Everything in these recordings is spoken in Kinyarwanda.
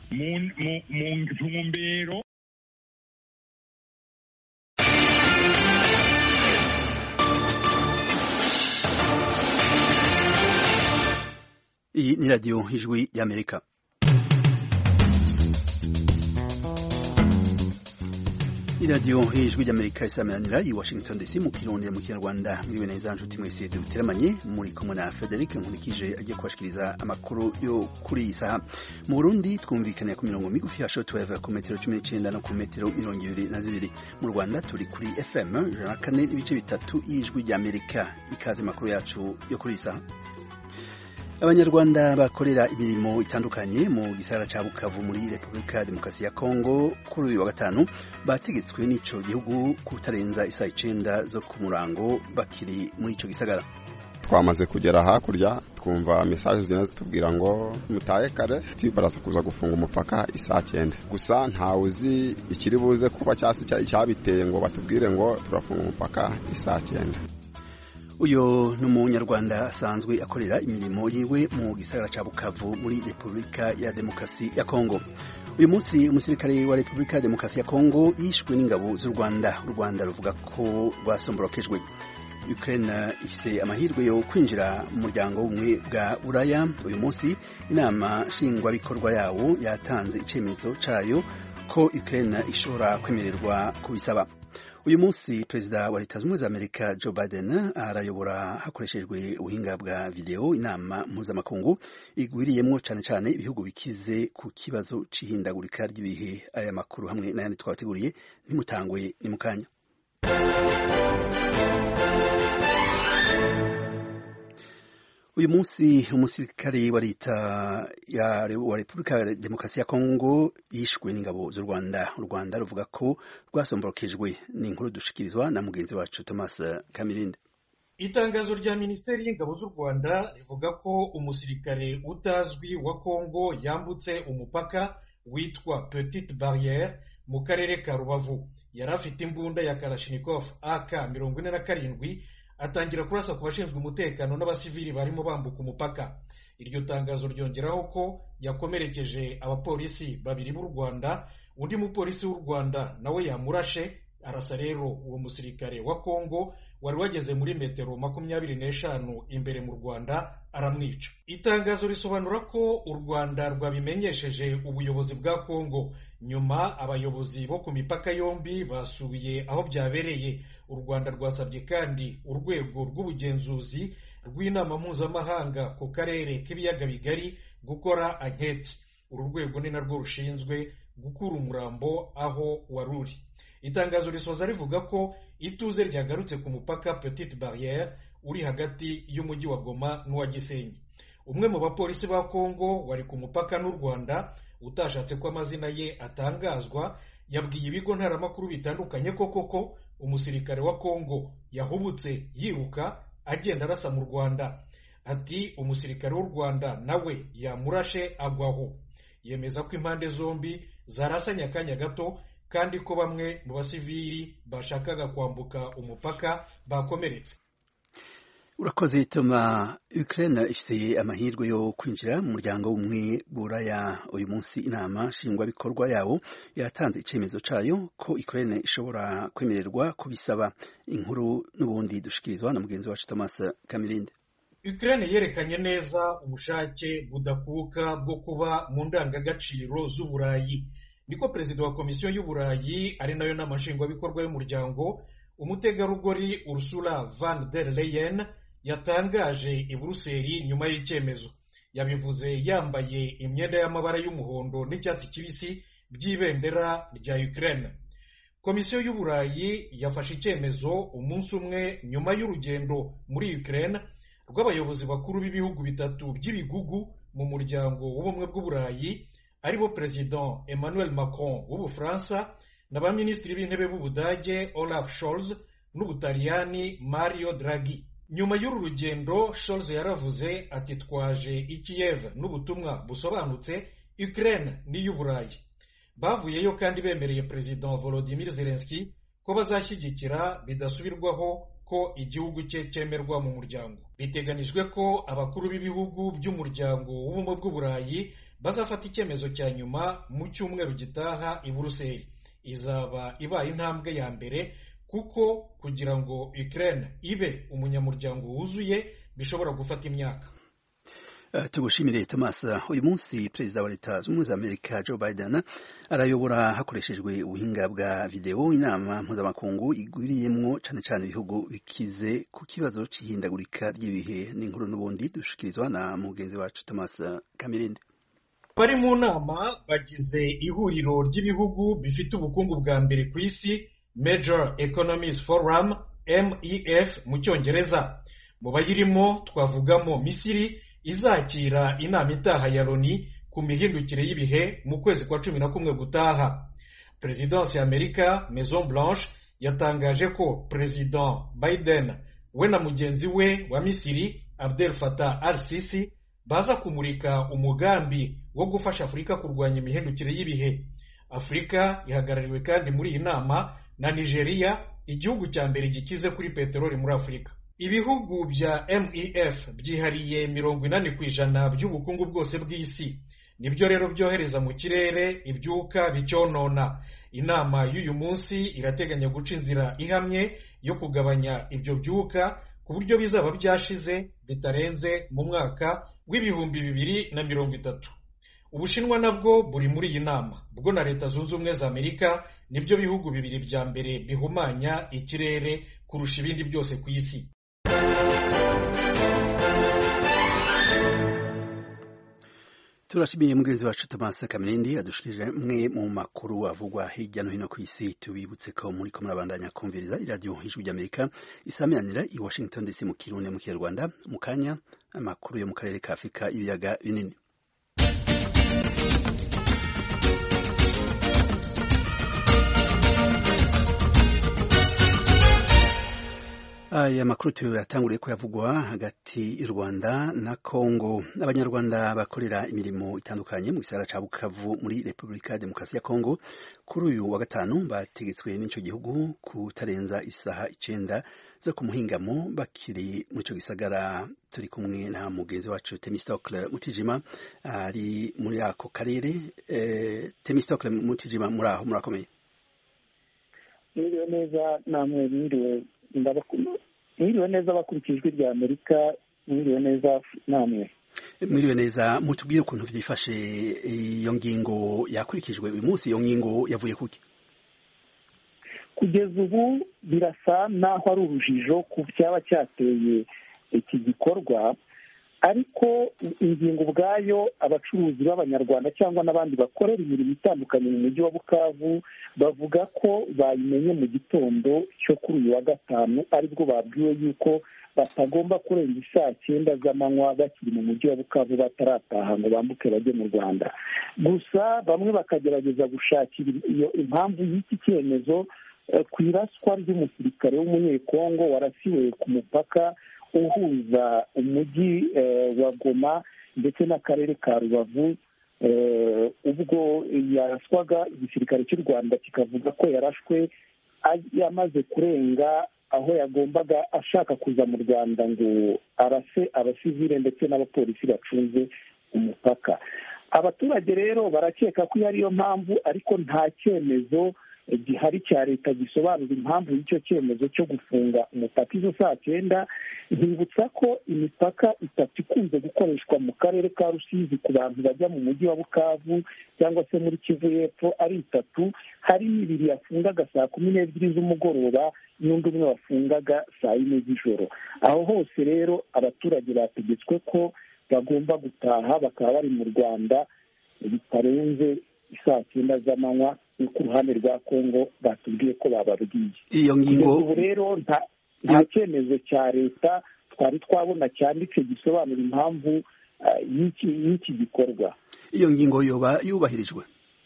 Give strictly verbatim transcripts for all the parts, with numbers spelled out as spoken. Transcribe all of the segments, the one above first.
mu mu mu ntumbero Iyi ni radio Ijwi y'Amerika. Radio Ijwi y'Amerika isamanira i Washington D C mu Kirundi mu Kinyarwanda. Mwiwe neza nshuti mwese duteramanye muri kumwe na Frederic Nkunikije agiye kubashikiriza amakuru yo kuri iyi saha. Mu Burundi twumvikana ku mirongo migufi ya shortwave ku metero cumi n'icenda no ku metero mirongo ibiri na zibiri. Mu Rwanda turi kuri F M ijana na kane n'ibice bitatu y'Ijwi y'Amerika. Ikaze makuru yacu yo kuri iyi saha. Abanyarwanda bakorera imirimo itandukanye mu gisagara ca Bukavu muri Republika Demokarasi ya Kongo kuri uyu wa gatanu bategetswe n'ico gihugu kutarenza isaha icenda zo ku murango bakiri muri ico gisagara. Twamaze kugera hakurya twumva message zina zitubwira ngo mutaye kare tibarasa kuza gufunga umupaka isaha cyenda. Gusa nta uzi ikiri buze kuba cyasi cyabiteye ngo batubwire ngo turafunga umupaka isaha cyenda. Uyo n'umunyarwanda asanzwe akorera imirimo yiwe mu gisagara ca Bukavu muri Republika ya Demokarasi ya Kongo. Uyu munsi umusirikare wa Republika ya Demokarasi ya Kongo yishwe n'ingabo z'u Rwanda. U Rwanda ruvuga ko rwasomborokejwe. Ukraine ifise amahirwe yo kwinjira mu muryango umwe bwa Buraya. Uyu munsi inama nshingwabikorwa yawo yatanze icemezo cayo ko Ukraine ishobora kwemererwa kubisaba. Uyu munsi Perezida wa Leta Zunze Ubumwe za Amerika Joe Biden arayobora hakoreshejwe ubuhinga bwa video inama mpuzamakungu igwiriyemwo cane cane ibihugu bikize ku kibazo c'ihindagurika ry'ibihe. Aya makuru hamwe n'ayandi twabateguriye ntimutangwe ni mukanya. Uyu munsi umusirikare wa leta ya wa Republika ya Demokarasi ya Kongo yishwe n'ingabo z'u Rwanda. U Rwanda ruvuga ko rwasomborokejwe. Ni inkuru dushikirizwa na mugenzi wacu Thomas Kamirinde. Itangazo rya Minisiteri y'Ingabo z'u Rwanda rivuga ko umusirikare utazwi wa Kongo yambutse umupaka witwa Petite Barrière mu karere ka Rubavu. Yari afite imbunda ya Kalashnikov A K mirongo ine na karindwi atangira kurasa ku bashinzwe umutekano n'abasivili barimo bambuka umupaka. Iryo tangazo ryongeraho ko yakomerekeje abapolisi babiri b'u Rwanda, undi mupolisi w'u Rwanda nawe yamurashe. Arasa rero uwo musirikare wa Kongo wari wageze muri metero makumyabiri n'eshanu imbere mu Rwanda aramwica. Itangazo risobanura ko u Rwanda rwabimenyesheje ubuyobozi bwa Kongo. Nyuma abayobozi bo ku mipaka yombi basubiye aho byabereye. U Rwanda rwasabye kandi urwego rw'ubugenzuzi rw'inama mpuzamahanga ku karere k'ibiyaga bigari gukora anketi. Uru rwego ni narwo rushinzwe gukura umurambo aho waruri. Itangazo risoza rivuga ko ituze ryagarutse ku mupaka Petite Barrière uri hagati y'umujyi wa Goma n'uwa Gisenyi. Umwe mu bapolisi ba Kongo wari ku mupaka n'u Rwanda utashatse ko amazina ye atangazwa yabwiye ibigo ntaramakuru bitandukanye ko koko umusirikare wa Kongo yahubutse yiruka agenda arasa mu Rwanda. Ati umusirikare w'u Rwanda nawe yamurashe agwaho. Yemeza ko impande zombi zarasanye akanya gato kandi ko bamwe mu basivili bashakaga kwambuka umupaka bakomeretse. Urakoze Toma. Ukraine ifise amahirwe yo kwinjira mu muryango umwe Buraya. Uyu munsi inama nshingwabikorwa yawo yatanze icemezo cayo ko Ukraine ishobora kwemererwa kubisaba. Inkuru n'ubundi dushikirizwa na mugenzi wacu Thomas Kamirinde. Ukraine yerekanye neza ubushake budakuka bwo kuba mu ndangagaciro z'Uburayi. Niko Perezida wa Komisiyo y'Uburayi ari nayo nama nshingwabikorwa y'umuryango umutegarugori Ursula von der Leyen yatangaje i Buruseli nyuma y'icyemezo. Yabivuze yambaye imyenda y'amabara y'umuhondo n'icyatsi kibisi by'ibendera rya Ukraine. Komisiyo y'Uburayi yafashe icyemezo umunsi umwe nyuma y'urugendo muri Ukraine rw'abayobozi bakuru b'ibihugu bitatu by'ibigugu mu muryango w'ubumwe bw'Uburayi, aribo President Emmanuel Macron w'Ubufaransa n'abaminisitiri b'intebe b'Ubudage Olaf Scholz n'Ubutaliyani Mario Draghi. Nyuma y'uru rugendo Scholz yaravuze ati twaje i Kiev n'ubutumwa busobanutse Ukraine n'iy'Uburayi. Bavuyeyo kandi bemereye President Volodymyr Zelensky ko bazashyigikira bidasubirwaho ko igihugu cye cyemerwa mu muryango. Biteganijwe ko abakuru b'ibihugu by'umuryango w'ubumwe bw'Uburayi bazafata icyemezo cya nyuma mu cyumweru gitaha i Buruseli. Izaba ibaye intambwe ya mbere kuko kugira ngo Ukraine ibe umunyamuryango wuzuye bishobora gufata imyaka. Uh, tugushimire Thomas. Uyu munsi perezida wa leta z'ubumwe za Amerika Joe Biden arayobora hakoreshejwe ubuhinga bwa video inama mpuzamakungu igwiriyemwo cane cane ibihugu bikize ku kibazo c'ihindagurika ry'ibihe. N'inkuru n'ubundi dushikirizwa na mugenzi wacu Thomas Kamirinde. Bari mu nama bagize ihuriro ry'ibihugu bifite ubukungu bwa mbere ku isi, Major Economies Forum M E F mu cyongereza. Mu bayirimo twavugamo Misiri izakira inama itaha ya Loni ku mihindukire y'ibihe mu kwezi kwa cumi na kumwe gutaha. Presidence ya Amerika Maison Blanche yatangaje ko President Biden we na mugenzi we wa Misiri Abdel Fattah al-Sisi baza kumurika umugambi wo gufasha Afurika kurwanya imihindukire y'ibihe. Afurika ihagarariwe kandi muri iyi nama na Nigeria, igihugu cya mbere gikize kuri peteroli muri Afurika. Ibihugu bya M E F byihariye mirongo inani ku ijana by'ubukungu bwose bw'isi. Nibyo rero byohereza mu kirere ibyuka bicyonona. Inama y'uyu munsi irateganya guca inzira ihamye yo kugabanya ibyo byuka ku buryo bizaba byashize bitarenze mu mwaka w'ibihumbi bibiri na mirongo itatu. Ubushinwa nabwo buri muri iyi nama, bwo na Leta Zunze Ubumwe za Amerika nibyo bihugu bibiri bya mbere bihumanya ikirere kurusha ibindi byose ku isi. Turashimiye mugenzi wacu Thomas Kamirindi adushikije mwe mu makuru avugwa hirya no hino ku isi. Tubibutse ko muri ko murabandanya kumviriza iradiyo Ijwi ry'Amerika isameranira i Washington D C mu Kirundi mu Kinyarwanda. Mu kanya amakuru yo mu karere ka Afurika ibiyaga binini. Aya makuru tuyatanguriye ko yavugwa hagati y'u Rwanda na Kongo. Abanyarwanda bakorera imirimo itandukanye mu gisagara ca Bukavu muri Repubulika ya Demokarasi ya Kongo kuri uyu wa gatanu bategetswe n'ico gihugu kutarenza isaha icenda zo kumuhingamo bakiri mu ico gisagara. Turi kumwe na mugenzi wacu Temistocle Mutijima ari muri ako karere. Eh, Temistocle Mutijima muraho murakomeye? Mwiriwe neza namwe mwiriwe ndabakuru mwiriwe neza bakurikijwe rya Amerika mwiriwe neza namwe mwiriwe neza. Mutubwire ukuntu byifashe iyo ngingo yakurikijwe uyu munsi. Iyo ngingo yavuye kuki? Kugeza ubu birasa naho ari urujijo ku cyaba cyateye iki gikorwa, ariko ingingo ubwayo abacuruzi b'abanyarwanda cyangwa n'abandi bakorera imirimo itandukanye mu mujyi wa Bukavu bavuga ko bayimenye mu gitondo cyo kuri uyu wa gatanu, aribwo babwiwe yuko batagomba kurenza isaa cyenda z'amanywa bakiri mu mujyi wa Bukavu batarataha ngo bambuke bajye mu Rwanda. Gusa bamwe bakagerageza gushakira iyo impamvu y'iki cyemezo ku iraswa ry'umusirikare w'umunyekongo warasiwe ku mupaka uhuza umujyi wa Goma ndetse n'akarere ka Rubavu. Ubwo yaraswaga igisirikare cy'u Rwanda kikavuga ko yarashwe yamaze kurenga aho yagombaga ashaka kuza mu Rwanda ngo arase abasivile ndetse n'abapolisi bacunze umupaka. Abaturage rero barakeka ko ariyo mpamvu, ariko nta cyemezo gihari cya leta gisobanura impamvu y'icyo cyemezo cyo gufunga umupaka izo saa cyenda. Nkibutsa ko imipaka itatu ikunze gukoreshwa mu karere ka Rusizi ku bantu bajya mu mujyi wa Bukavu cyangwa se muri Kivu y'Epfo ari itatu. Hari ibiri yafungaga saa kumi n'ebyiri z'umugoroba n'undi umwe wafungaga saa yine z'ijoro. Aho hose rero abaturage bategetswe ko bagomba gutaha bakaba bari mu Rwanda bitarenze isaa cyenda z'amanywa. Ku ruhande rwa Kongo batubwiye ko bababwiye iyo ngingo. Ubu rero nta nta cyemezo cya leta twari twabona cyanditse gisobanura impamvu y'iki y'iki gikorwa. Iyo ngingo yoba yubahirijwe?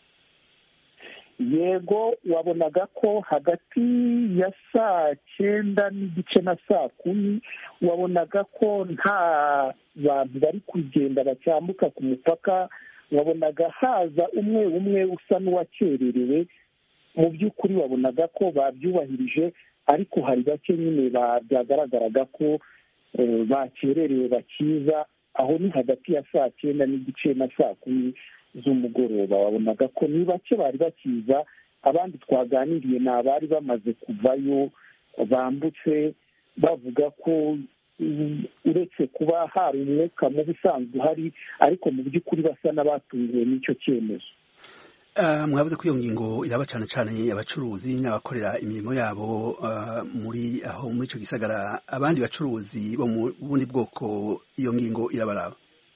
Yego, wabonaga ko hagati ya saa cyenda n'igice na saa kumi wabonaga ko nta bantu bari kugenda bacyambuka ku mupaka. Wabonaga haza umwe umwe usa n'uwakererewe. Mu by'ukuri wabonaga ko babyubahirije, ariko hari bake nyine byagaragaraga ko bakererewe bakiza aho ni hagati ya saa cyenda n'igice na saa kumi z'umugoroba. wabonaga ko ni bake bari bakiza, abandi twaganiriye ni abari bamaze kuvayo bambutse, bavuga ko uretse kuba hari umwuka mubi usanzwe uhari, ariko mu by'ukuri basa n'abatunguwe n'icyo cyemezo. mwavuze ko iyo ngingo iraba cyane cyane abacuruzi n'abakorera imirimo yabo muri aho muri icyo gisagara. abandi bacuruzi bo mu bundi bwoko iyo ngingo irabaraba?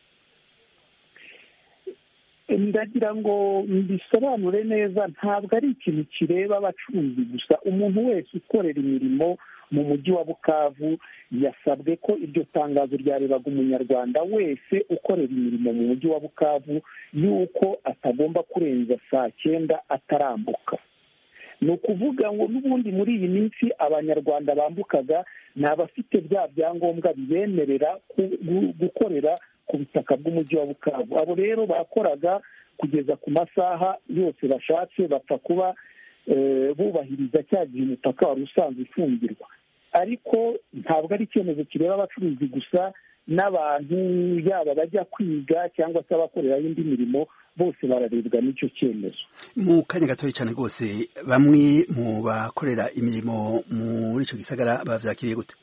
ndagira ngo mbisobanure neza, ntabwo ari ikintu kireba abacuruzi gusa. umuntu wese ukorera imirimo mu mujyi wa Bukavu yasabwe ko iryo tangazo ryarebaga umunyarwanda wese ukorera imirimo mu mujyi wa Bukavu yuko atagomba kurenza saa cyenda atarambuka. ni ukuvuga ngo n'ubundi muri iyi minsi abanyarwanda bambukaga ni abafite bya byangombwa bibemerera gukorera ku butaka bw'umujyi wa Bukavu. abo rero bakoraga kugeza ku masaha yose bashatse, bapfa kuba bubahiriza cya gihe umupaka wari usanzwe ufungirwa. ariko ntabwo ari icyemezo kireba abacuruzi gusa, n'abantu yaba bajya kwiga cyangwa se abakorera indi mirimo bose bararebwa n'icyo cyemezo. mu kanya gatoya cyane rwose, bamwe mu bakorera imirimo muri icyo gisagara bavyakiriye gute?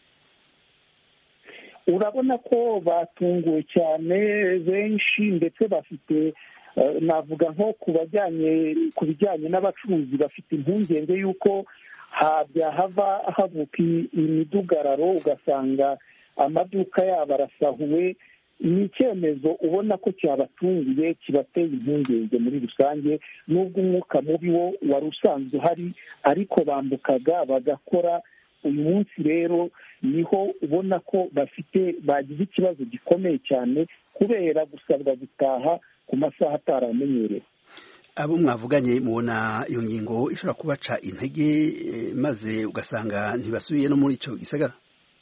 urabona ko batunguwe cyane benshi, ndetse bafite navuga nko ku bajyanye ku bijyanye n'abacuruzi bafite impungenge y'uko byahava havuka imidugararo, ugasanga amaduka yabo arasahuwe. ni icyemezo ubona ko cyabatunguye, kibateye impungenge muri rusange, n'ubwo umwuka mubi wo wari usanzwe uhari, ariko bambukaga bagakora. uyu munsi rero niho ubona ko bafite bagize ikibazo gikomeye cyane kubera gusabwa gutaha ku masaha ataramenyerewe. abo mwavuganye mubona iyo ngingo ishobora kubaca intege maze ugasanga ntibasubiye no muri icyo gisagara?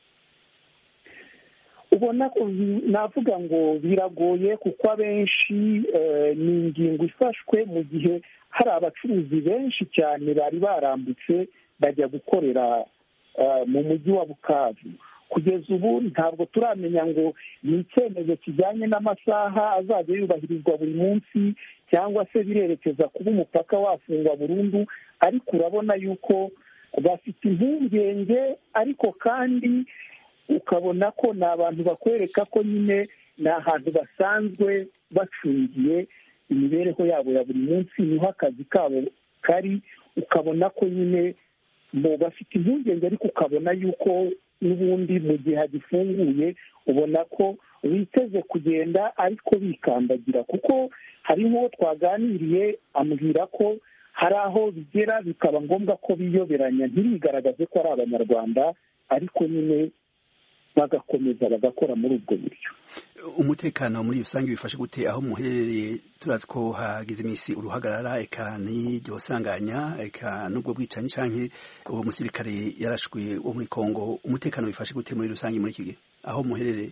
ubona navuga ngo biragoye, kuko abenshi ni ingingo ifashwe mu gihe hari abacuruzi benshi cyane bari barambutse bajya gukorera mu mujyi wa Bukavu. kugeza ubu ntabwo turamenya ngo ni icyemezo kijyanye n'amasaha azajya yubahirizwa buri munsi, cyangwa se birerekeza kuba umupaka wafungwa burundu. ariko urabona yuko bafite impungenge, ariko kandi ukabona ko ni abantu bakwereka ko nyine ni ahantu basanzwe bacungiye imibereho yabo ya buri munsi, niho akazi kabo kari. ukabona ko nyine bo bafite impungenge, ariko ukabona yuko n'ubundi mu gihe hagifunguye ubona ko biteze kugenda ariko bikandagira. kuko hari nk'uwo twaganiriye ambwira ko hari aho bigera bikaba ngombwa ko biyoberanya, ntibigaragaze ko ari abanyarwanda, ariko nyine bagakomeza bagakora muri ubwo buryo. umutekano muri rusange bifashe gute aho muherereye? turazi ko hagize iminsi uruhagarara, eka n'iryo sanganya, eka n'ubwo bwicanyi canke uwo musirikare yarashwe wo muri Kongo. umutekano bifashe gute muri rusange muri iki gihe aho muherereye?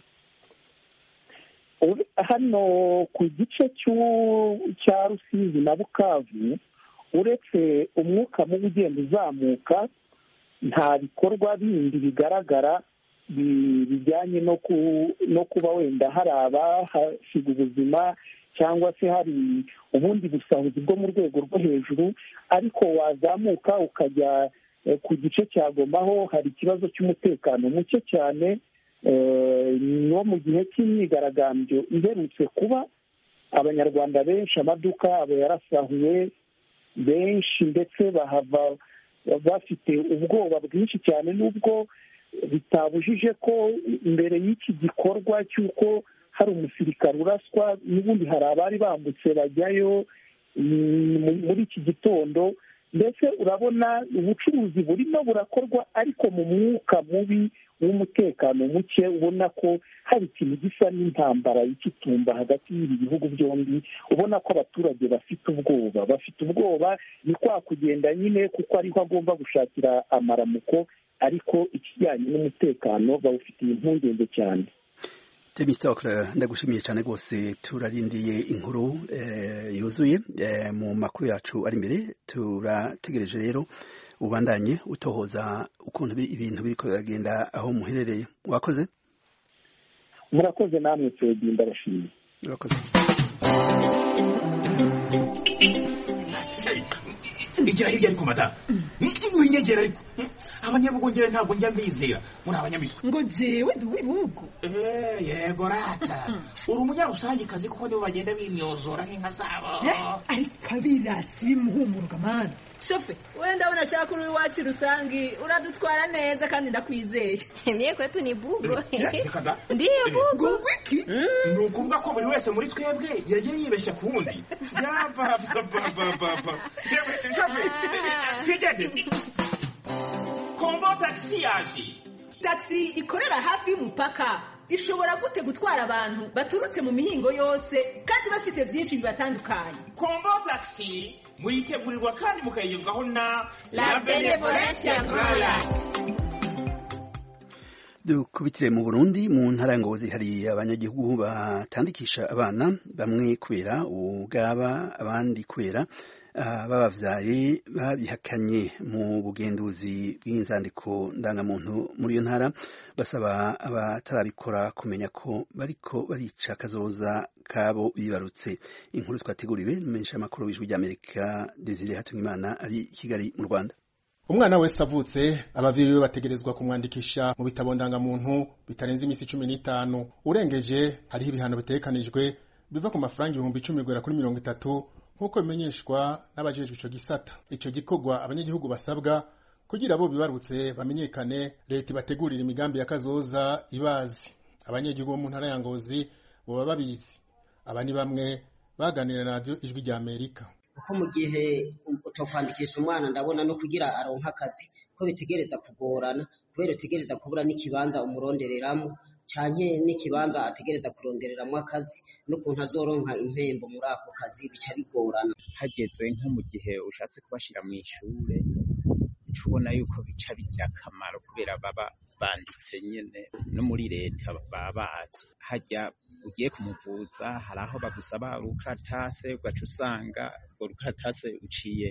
hano ku gice cya Rusizi na Bukavu, uretse umwuka mubi ugenda uzamuka, nta bikorwa bindi bigaragara bijyanye no kuba wenda hari abahasiga ubuzima cyangwa se hari ubundi busahuzi bwo mu rwego rwo hejuru. ariko wazamuka ukajya ku gice cya Goma ho hari ikibazo cy'umutekano muke cyane. no mu gihe cy'imyigaragambyo iherutse kuba, abanyarwanda benshi amaduka yabo yarasahuwe benshi, ndetse bahava bafite ubwoba bwinshi cyane, n'ubwo bitabujije ko mbere y'iki gikorwa cy'uko hari umusirikare uraswa, n'ubundi hari abari bambutse bajyayo muri iki gitondo. mbese urabona ubucuruzi burimo burakorwa, ariko mu mwuka mubi w'umutekano muke, ubona ko hari ikintu gisa n'intambara y'ikitumba hagati y'ibi bihugu byombi. ubona ko abaturage bafite ubwoba bafite ubwoba ni kwa kugenda nyine, kuko ariho agomba gushakira amaramuko, ariko ikijyanye n'umutekano bawufitiye impungenge cyane. Temistokle, ndagushimiye cyane rwose. turarindiye inkuru yuzuye mu makuru yacu ari imbere. turategereje rero ubandanye utohoza ukuntu ibintu biriko biragenda aho muherereye. wakoze murakoze namwe Fredi ndabashimiye. murakoze. igira hirya ariko madamu winyegera ariko abanyabugongera ntabwo njya mbizera muri abanyamitwe ngo jewe ndi uw'ibihugu. yego rata uri umunyarusangikazi kuko nibo bagenda bimyozora nk'inka zabo. ariko abirasi bimuhumuruka mani shofe wenda ndabona ashaka uri iwacu rusangi uradutwara neza kandi ndakwizeye. Mie kwetu ni bugo. Ndiyo bugo. Wiki ni ukuvuga ko buri wese muri twebwe yagiye yibeshya ku wundi. yabababababa shofe twigende kombo taxi yaje. Taxi ikorera hafi y'umupaka ishobora gute gutwara abantu baturutse mu mihingo yose kandi bafise byinshi bibatandukanye. Kombo taxi muyitegurirwa kandi mukayigezwaho na La Benevolencia Royal. Dukubitire mu Burundi mu ntara ya Ngozi hari abanyagihugu batandikisha abana bamwe kubera ubugaba abandi kubera babavyaye babihakanye mu bugenduzi bw'inzandiko ndangamuntu muri iyo ntara basaba abatarabikora kumenya ko bariko barica kazoza kabo bibarutse. Inkuru twateguriwe n'umumenyesha makuru w'ijwi ry'Amerika Desire Hatungimana ari Kigali mu Rwanda. Umwana wese avutse abavyeyi be bategerezwa kumwandikisha mu bitabo ndangamuntu bitarenze imisi cumi n'itanu. Urengeje hariho ibihano bitekanijwe biva ku mafaranga ibihumbi icumi kugera kuri mirongo itatu nk'uko bimenyeshwa n'abajejwe ico gisata. Ico gikorwa abanyagihugu basabwa kugira abo bibarutse bamenyekane, leta ibategurira imigambi ya kazoza ibazi. Abanyagihugu bo mu ntara ya Ngozi boba babizi. Aba ni bamwe baganira na radio Ijwi rya Amerika. Uko mu gihe utokwandikisha umwana ndabona no kugira aronka akazi ko bitegereza kugorana kubera utegereza kubura n'ikibanza umurondereramo canke n'ikibanza ategereza kurondereramo akazi n'ukuntu azoronka impembo muri ako kazi bica bigorana. Hageze nko mu gihe ushatse kubashira mu ishure tubona yuko bica bigira akamaro kubera baba banditse nyene no muri leta babazi. Hajya ugiye kumuvuza hari aho bagusaba urukaratase ugaca usanga urukaratase uciye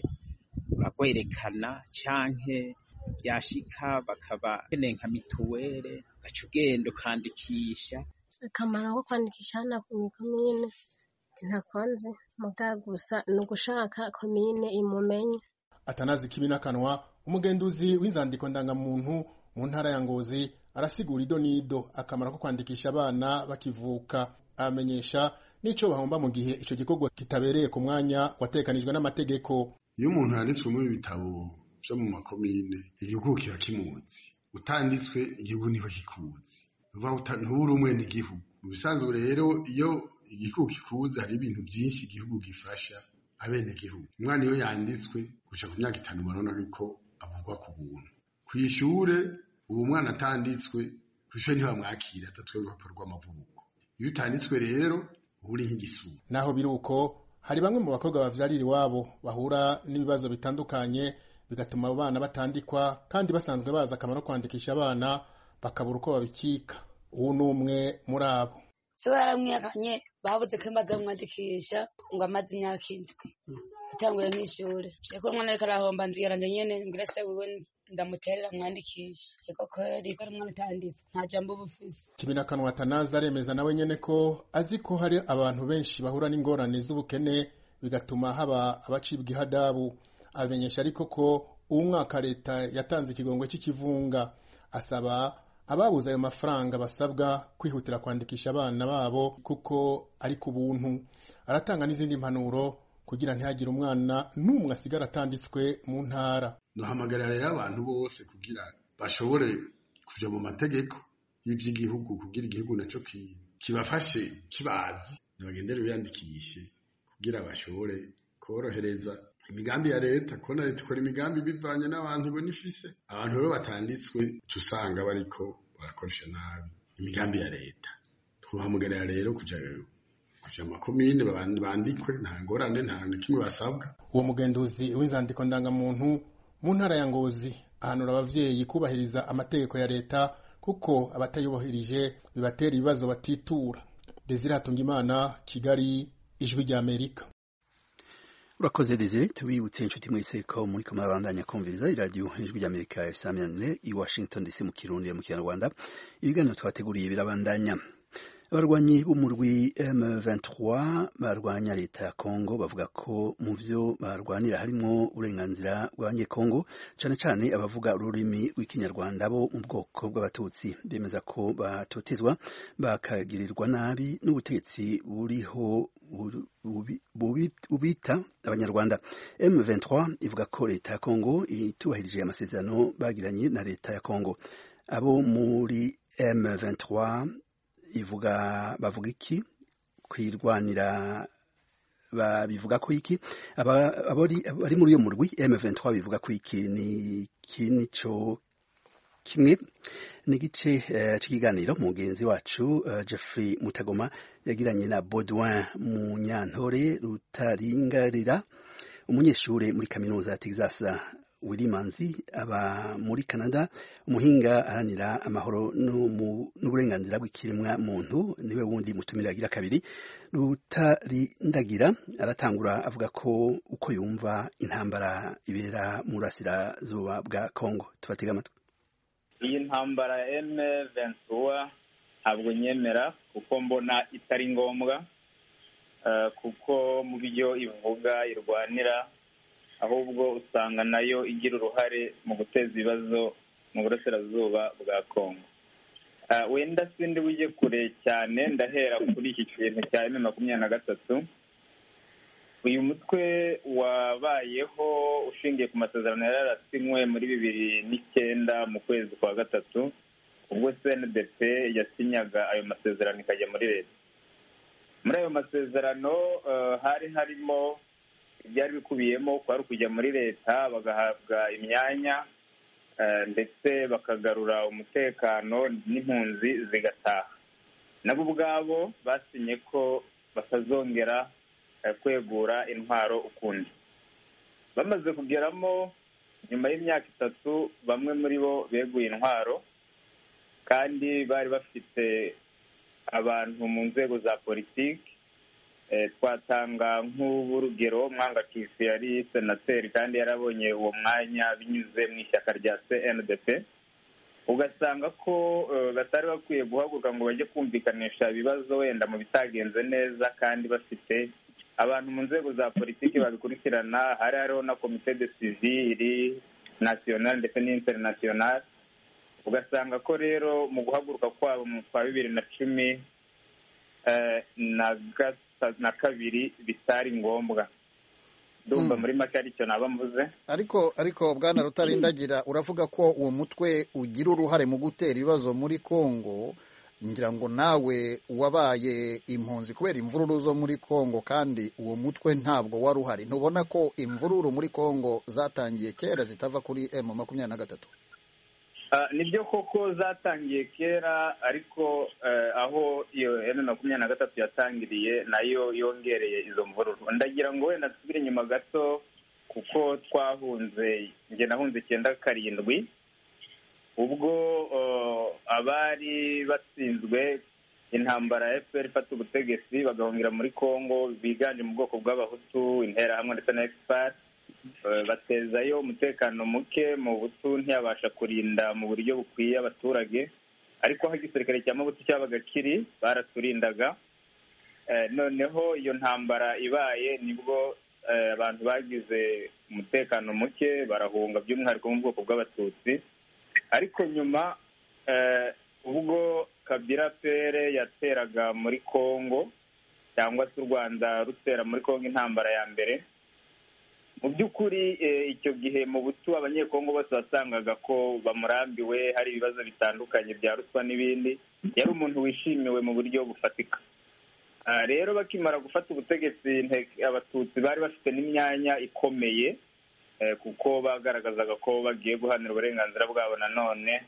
uragwerekana canke byashika bakaba keneye nka mituwere ugaca ugenda ukandikisha. Akamaro ko kwandikisha hano ku komine ntakonze muga gusa ni ugushaka komine imumenye. Atanazi Kibinakanwa umugenduzi w'inzandiko ndangamuntu mu ntara ya Ngozi arasigura ido nido akamaro ko kwandikisha abana bakivuka, amenyesha n'ico bahomba mu gihe ico gikorwa kitabereye ku mwanya watekanijwe n'amategeko. Iyo umuntu yanditswe muri bitabo byo mu makomine igihugu kiba kimuzi, utanditswe igihugu niho kikuzi, uva ntubura umwe n'igihugu. Mu bisanzwe rero iyo igihugu kikuzi hari ibintu byinshi igihugu gifasha abene gihugu. Umwana iyo yanditswe gushika ku myaka itanu barona yuko avugwa ku buntu. Kwishure ubu mwana atanditswe kwishure ntibamwakira atatwe urupapuro rw'amavuko. Iyo utanditswe rero uri nk'igisura. Naho biruko hari bamwe mu bakobwa bavyarira iwabo bahura n'ibibazo bitandukanye bigatuma abo bana batandikwa kandi basanzwe baza akamaro kwandikisha abana bakabura uko babikika. Ubu numwe muri abo. So yaramwiyakanye babuze ko maze mwandikisha ngo amaze imyaka indwi atangura n'ishure. Yako umwana ariko arahomba nziyaranje nyene ngira se wewe ndamuterera mwandikisha. Yako ko ariko umwana utanditse nta jambo bufise. Kibinakanwa Atanazi aremeza nawe nyene ko azi ko hari abantu benshi bahura n'ingorane z'ubukene bigatuma haba abacibwa ihadabu. Amenyesha ariko ko uwo mwaka leta yatanze ikigongwe c'ikivunga, asaba ababuze ayo mafaranga basabwa kwihutira kwandikisha abana babo kuko ari ku buntu. Aratanga n'izindi mpanuro kugira ntihagire umwana n'umwe asigara atanditswe mu ntara. Duhamagarira rero abantu bose kugira bashobore kuja mu mategeko y'ivy'igihugu kugira igihugu naco kibafashe kibazi nabagendere biyandikishe kugira bashobore korohereza imigambi ya leta. Kona leta ikora imigambi bivanye n'abantu ibona ifise. Abantu rero batanditswe tusanga bariko barakoresha nabi imigambi ya leta. Twahamagarira rero kuja kuja mu makomine bandikwe nta ngorane nta kimwe basabwa. Uwo mugenduzi w'inzandiko ndangamuntu mu ntara ya Ngozi ahanura abavyeyi kubahiriza amategeko ya leta kuko abatayubahirije bibatera ibibazo batitura. Desire Hatungimana, Kigali, Ijwi rya Amerika. Urakoze Desire, tubibutse inshuti mwese ko muri kamara bandanya kumviriza iradiyo Ijwi rya Amerika F M i Washington D C mu Kirundi mu Kinyarwanda. Ibiganiro twateguriye birabandanya. abarwanyi b'umurwi M vingt-trois barwanya leta ya Kongo bavuga ko mu vyo barwanira harimo uburenganzira bw'abanyekongo cane cane abavuga ururimi rw'ikinyarwanda bo mu bwoko bw'abatutsi bemeza ko batotezwa bakagirirwa nabi n'ubutegetsi buriho bubita abanyarwanda. M vingt-trois ivuga ko leta ya Kongo itubahirije amasezerano bagiranye na leta ya Kongo. Abo muri M vingt-trois ivuga bavuga iki kwirwanira babivuga ko iki abari bari muri uyo murwi M vingt-trois bivuga ko iki ni kinico kimwe n'igice uh, cy'ikiganiro mugenzi wacu uh, Jeffrey Mutagoma yagiranye na Baudouin Munyantore Rutaringarira umunyeshure muri kaminuza ya Texas Wilimanzi aba muri Canada umuhinga aranira amahoro n'uburenganzira bw'ikiremwa muntu niwe wundi mutumira agira kabiri Rutarindagira aratangura avuga ko uko yumva intambara ibera mu burasirazuba bwa Kongo. Tubatega amatwi. Iyi ntambara M vingt-trois ntabwo nyemera kuko mbona itari ngombwa uh, kuko mu byo ivuga irwanira ahubwo usanga nayo igira uruhare mu guteza ibibazo mu burasirazuba bwa Kongo. Uh, wenda sindi bujye kure cyane ndahera kuri iki kintu cya M makumyabiri na gatatu. Uyu mutwe wabayeho ushingiye ku masezerano yarasinywe muri bibiri n'icyenda mu kwezi kwa gatatu ubwo C N D P yasinyaga ayo masezerano ikajya muri leta. Muri ayo masezerano uh, hari harimo ibyari bikubiyemo kwari kujya muri leta bagahabwa imyanya uh, ndetse bakagarura umutekano n'impunzi zigataha. Nabo ubwabo basinye ko batazongera kwegura intwaro ukundi. Bamaze kugeramo nyuma y'imyaka itatu bamwe muri bo beguye intwaro kandi bari bafite abantu mu nzego za politiki. E, twatanga nk'urugero Mwangacucu yari senateri kandi yarabonye uwo mwanya binyuze mu ishyaka rya C N D P. Ugasanga ko uh, batari bakwiye guhaguruka ngo bajye kumvikanisha ibibazo wenda mu bitagenze neza kandi bafite abantu mu nzego za politiki babikurikirana. Hari hariho na komite de civile national ndetse n'international. Ugasanga ko rero mu guhaguruka kwabo mu kwa bibiri na cumi eh, na, na kabiri bitari ngombwa. Ndumva hmm. muri make aricyo naba mvuze. Ariko ariko bwana Rutarindagira uravuga ko uwo mutwe ugira uruhare mu gutera ibibazo muri Kongo. Ngira ngo nawe wabaye impunzi kubera imvururu zo muri Kongo kandi uwo mutwe ntabwo wari uhari. Ntubona ko imvururu muri Kongo zatangiye kera zitava kuri M makumyabiri na gatatu? Uh, nibyo koko zatangiye kera ariko uh, aho iyo M makumyabiri na gatatu yatangiriye nayo yongereye izo mvururu. Ndagira ngo wenda tusubire inyuma gato kuko twahunze nge nahunze icyenda karindwi ubwo uh, abari batsinzwe intambara ya F P R ifata ubutegetsi bagahungira muri Kongo biganje mu bwoko bw'abahutu interahamwe ndetse na expert. Uh, batezayo umutekano muke mu butu ntiyabasha kurinda mu buryo bukwiye abaturage ariko aho igisirikare cya Mobutu cyabaga kiri baraturindaga. Uh, noneho iyo ntambara ibaye nibwo uh, abantu bagize umutekano muke barahunga by'umwihariko mu bwoko bw'abatutsi. Ariko nyuma uh, ubwo Kabila Pere yateraga muri Kongo cyangwa se u Rwanda rutera muri Kongo intambara ya mbere, mu by'ukuri icyo gihe mu butu abanyekongo bose basangaga ko bamurambiwe, hari ibibazo bitandukanye bya ruswa n'ibindi. Yari umuntu wishimiwe mu buryo bufatika. Rero bakimara gufata ubutegetsi abatutsi bari bafite n'imyanya ikomeye kuko bagaragazaga ko bagiye guhanira uburenganzira bwabo. Nanone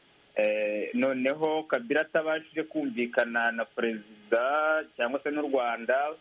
noneho Kabila atabashije kumvikana na perezida cyangwa se n'u Rwanda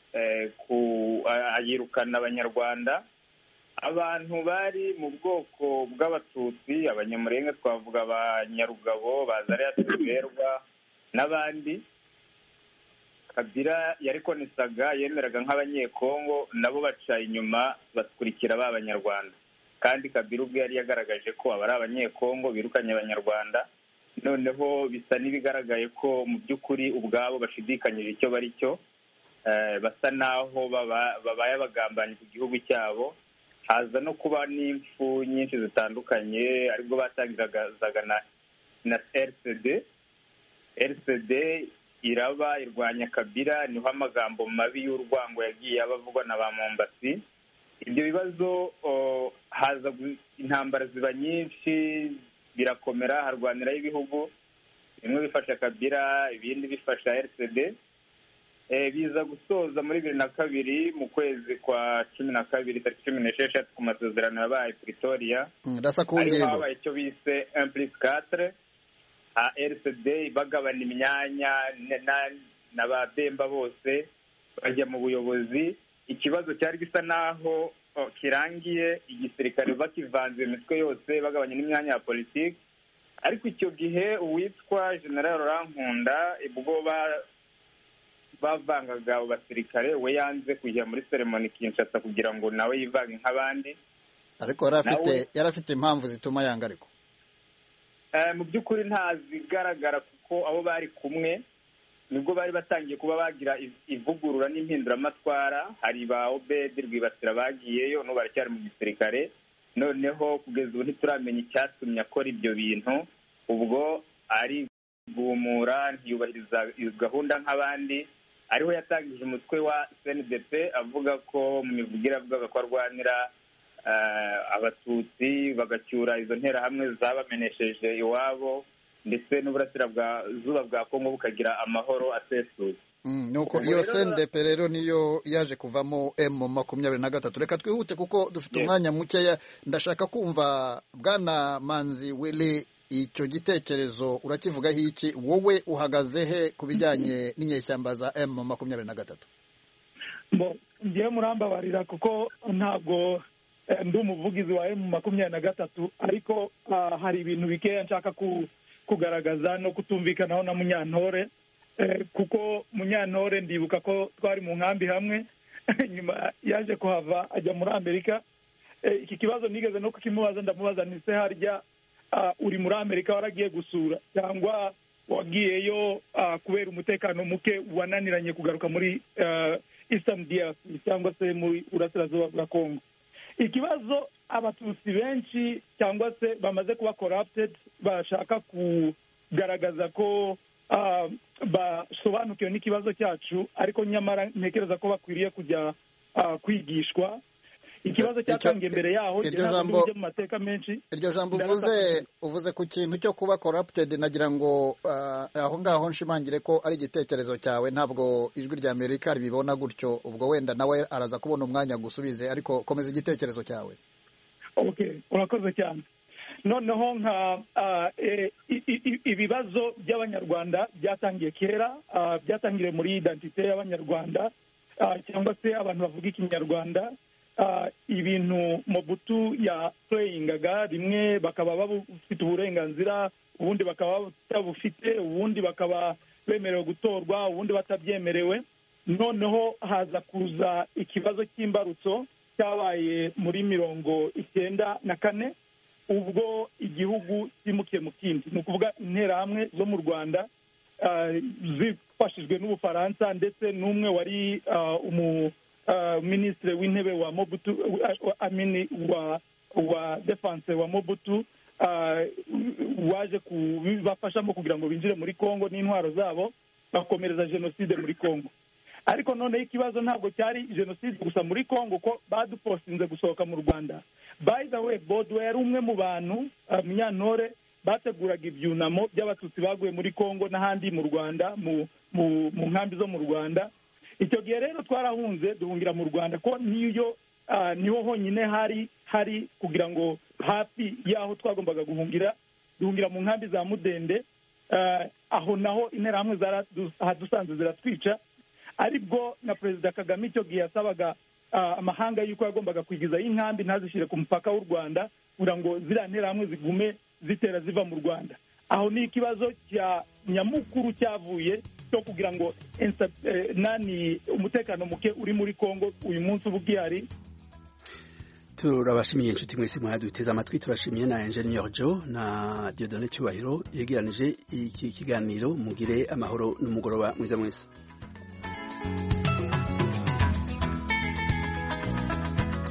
ayirukana abanyarwanda. Abantu bari mu bwoko bw'abatutsi, abanyamurenge twavuga abanyarugabo, bazariya tuberwa n'abandi, Kabila yarikonesaga yemeraga nk'abanyekongo, nabo baca inyuma bakurikira ba banyarwanda. Kandi Kabila ubwe yari yagaragaje ko abari abanyekongo birukanye abanyarwanda, noneho bisa n'ibigaragaye ko mu by'ukuri ubwabo bashidikanyije icyo bari cyo, basa naho babaye abagambanyi ku gihugu cyabo. Haza no kuba n'impfu nyinshi zitandukanye, aribwo batangiraga na na R C D. R C D iraba irwanya Kabila, niho amagambo mabi y'urwango yagiye abavugwa na ba Mombasi. Ibyo bibazo haza intambara ziba nyinshi, birakomera, harwaniraho ibihugu bimwe bifasha Kabila, ibindi bifasha R C D. Biza gusoza muri bibiri na kabiri mu kwezi kwa cumi na kabiri tariki cumi n'esheshatu ku masezerano yabaye Pretoria, ariho habaye icyo bise un plus quatre. R C D bagabana imyanya na ba Bemba bose bajya mu buyobozi. Ikibazo cyari gisa naho kirangiye, igisirikare bakivanze imitwe yose bagabanya n'imyanya ya politiki. Ariko icyo gihe uwitwa General Rankunda ubwo bavangaga abo basirikare, we yanze kujya muri ceremony Kinshasa kugira ngo nawe yivange nk'abandi. Ariko yarafite yarafite impamvu zituma yanga. Ariko mu by'ukuri ntazigaragara, kuko abo bari kumwe nibwo bari batangiye kuba bagira ivugurura n'impinduramatwara. Hari ba Obedi Rwibasira bagiyeyo, no baracyari mu gisirikare. Noneho kugeza ubu ntituramenya icyatumye akora ibyo bintu. Ubwo ari guhumura, ntiyubahiriza gahunda nk'abandi. Ariho yatangije umutwe wa C N D P avuga ko mu mivugire avuga ko arwanira abatutsi, bagacyura izo nterahamwe zabamenesheje iwabo, ndetse n'uburasirazuba bwa Kongo bukagira amahoro asesuye. Nuko iyo C N D P rero niyo yaje kuvamo M makumyabiri na gatatu. Reka twihute kuko dufite umwanya mukeya. Ndashaka kumva Bwana Manzi Willy, icyo gitekerezo urakivugaho iki? Wowe uhagaze he ku bijyanye n'inyeshyamba za M makumyabiri na gatatu? Ngiye murambabarira kuko ntabwo ndi umuvugizi wa M makumyabiri na gatatu, ariko hari ibintu bikeya nshaka kugaragaza no kutumvikanaho na Munyantore, kuko Munyantore ndibuka ko twari mu nkambi hamwe, nyuma yaje kuhava ajya muri Amerika. Iki kibazo nigeze no kukimubaza, ndamubaza nti se harya uri muri Amerika waragiye gusura cyangwa wagiyeyo kubera umutekano muke wananiranye kugaruka muri Eastern D R C cyangwa se muri Burasirazuba bwa Kongo? Ikibazo abatutsi benshi cyangwa se bamaze kuba corrupted bashaka kugaragaza ko basobanukiwe n'ikibazo cyacu, ariko nyamara ntekereza ko bakwiriye kujya kwigishwa. Ikibazo cyatangiye mbere yaho mu mateka menshi. Iryo jambo uvuze uvuze ku kintu cyo kuba corrupted, nagira ngo aho ngaho nshimangire ko ari igitekerezo cyawe, ntabwo ijwi rya Amerika ribibona gutyo. Ubwo wenda nawe araza kubona umwanya gusubize, ariko komeza igitekerezo cyawe. Okay, urakoze cyane. Noneho nka ibibazo by'Abanyarwanda byatangiye kera, byatangiriye muri identite y'Abanyarwanda cyangwa se abantu bavuga Ikinyarwanda. Ibintu Mobutu ya playingaga, rimwe bakaba bafite uburenganzira, ubundi bakaba batabufite, ubundi bakaba bemerewe gutorwa, ubundi batabyemerewe. Noneho haza kuza ikibazo cy'imbarutso cyabaye muri mirongo icyenda na kane, ubwo igihugu cyimukiye mu kindi. Ni ukuvuga interahamwe zo mu Rwanda zifashijwe n'Ubufaransa, ndetse n'umwe wari umu minisitiri w'intebe wa Mobutu, amini wa wa defense wa Mobutu, waje kubafashamo kugira ngo binjire muri Kongo n'intwaro zabo, bakomereza jenoside muri Kongo. Ariko noneho ikibazo ntabwo cyari jenoside gusa muri Kongo, ko badupostinze gusohoka mu Rwanda. By the way, Baudouin yari umwe mu bantu, Munyantore, bateguraga ibyunamo by'abatutsi baguye muri Kongo n'ahandi mu Rwanda, mu mu nkambi zo mu Rwanda. Icyo gihe rero twarahunze duhungira mu Rwanda, ko niyo niho honyine hari hari kugira ngo hafi y'aho twagombaga guhungira, duhungira mu nkambi za Mudende. Aho naho interahamwe dusanze ziratwica, aribwo na Perezida Kagame icyo gihe yasabaga amahanga y'uko yagombaga kwigizayo inkambi ntazishyire ku mupaka w'u Rwanda kugira ngo ziriya nterahamwe zigume zitera ziva mu Rwanda. Aho ni ikibazo cya nyamukuru cyavuye cyo kugira ngo nani umutekano muke uri muri Kongo uyu munsi ubu gihari. turabashimiye inshuti mwese mwaduteze amatwi turashimiye na Engineer Joe na Dieudonné Cyubahiro yegeranije iki kiganiro mugire amahoro n'umugoroba mwiza mwese